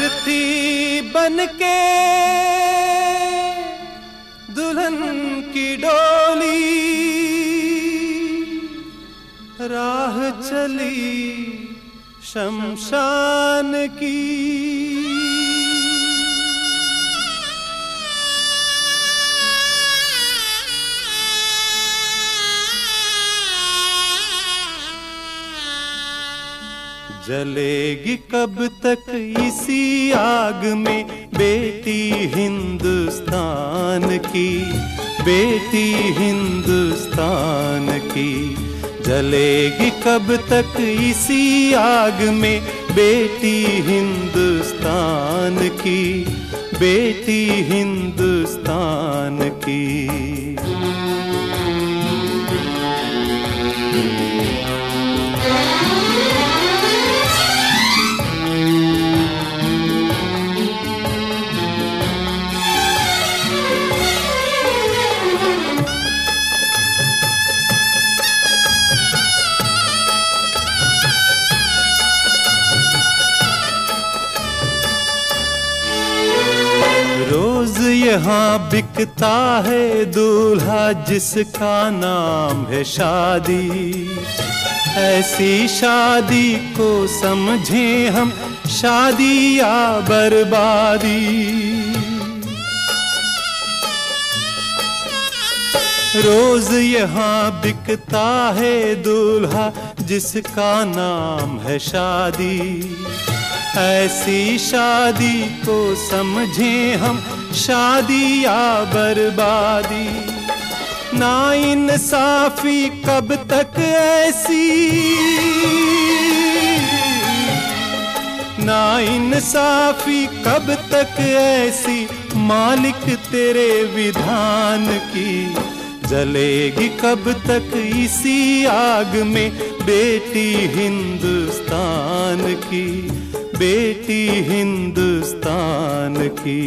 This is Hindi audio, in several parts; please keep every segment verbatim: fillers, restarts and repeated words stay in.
सारथी बनके दुल्हन की डोली राह चली शमशान की। जलेगी कब तक इसी आग में बेटी हिंदुस्तान की, बेटी हिंदुस्तान की। जलेगी कब तक इसी आग में बेटी हिंदुस्तान की, बेटी हिंदुस्तान की। रोज यहाँ बिकता है दूल्हा जिसका नाम है शादी। ऐसी शादी को समझें हम शादी या बर्बादी। रोज यहाँ बिकता है दूल्हा जिसका नाम है शादी। ऐसी शादी को समझें हम शादी या बर्बादी। नाइंसाफी कब तक ऐसी, नाइंसाफी कब तक ऐसी मालिक तेरे विधान की। जलेगी कब तक इसी आग में बेटी हिंदुस्तान की, बेटी हिंदुस्तान की।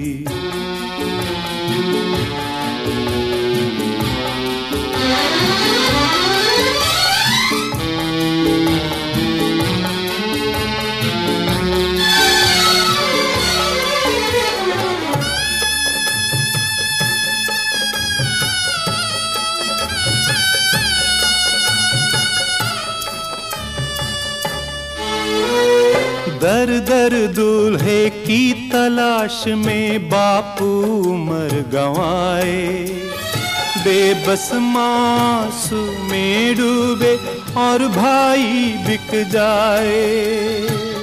दर दर दूल्हे की तलाश में बापू मर गंवाए। बेबस मासूमें डूबे और भाई बिक जाए।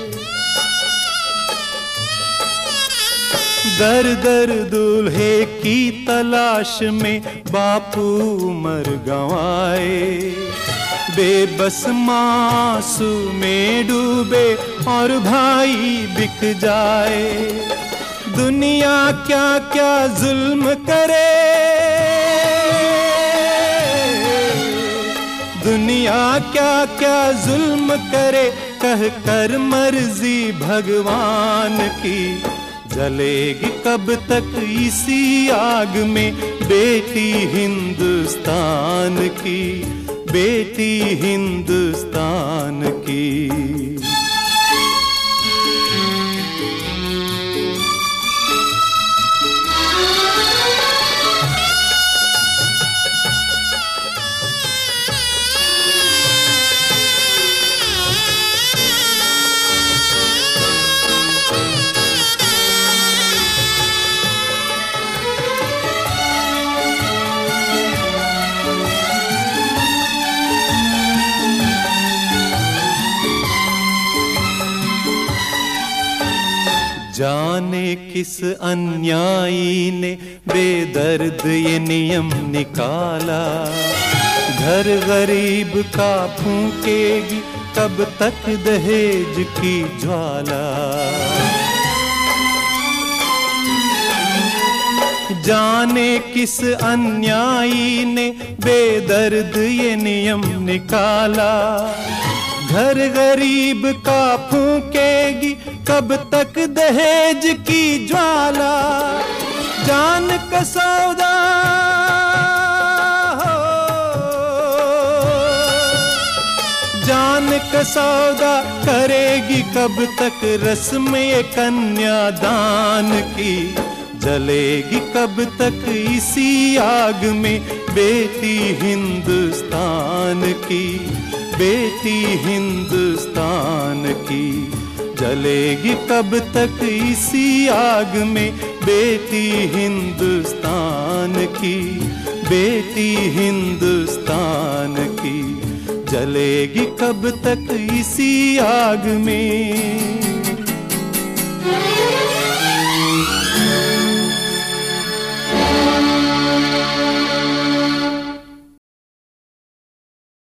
दर दर दूल्हे की तलाश में बापू मर गंवाए। बेबस मासूमें डूबे और भाई बिक जाए। दुनिया क्या क्या जुल्म करे, दुनिया क्या क्या जुल्म करे कह कर मर्जी भगवान की। जलेगी कब तक इसी आग में बेटी हिंदुस्तान की, बेटी हिंदुस्तान की। जाने किस अन्यायी ने बेदर्द ये नियम निकाला। घर गरीब का फूंकेगी कब तक दहेज की ज्वाला। जाने किस अन्यायी ने बेदर्द ये नियम निकाला। घर गरीब का फूंकेगी कब तक दहेज की ज्वाला। जान का सौदा हो, जान का सौदा करेगी कब तक रस्म ये कन्यादान की, जलेगी कब तक इसी आग में बेटी हिंदुस्तान की, बेटी हिंदुस्तान की, जलेगी कब तक इसी आग में बेटी हिंदुस्तान की, बेटी हिंदुस्तान की, जलेगी कब तक इसी आग में।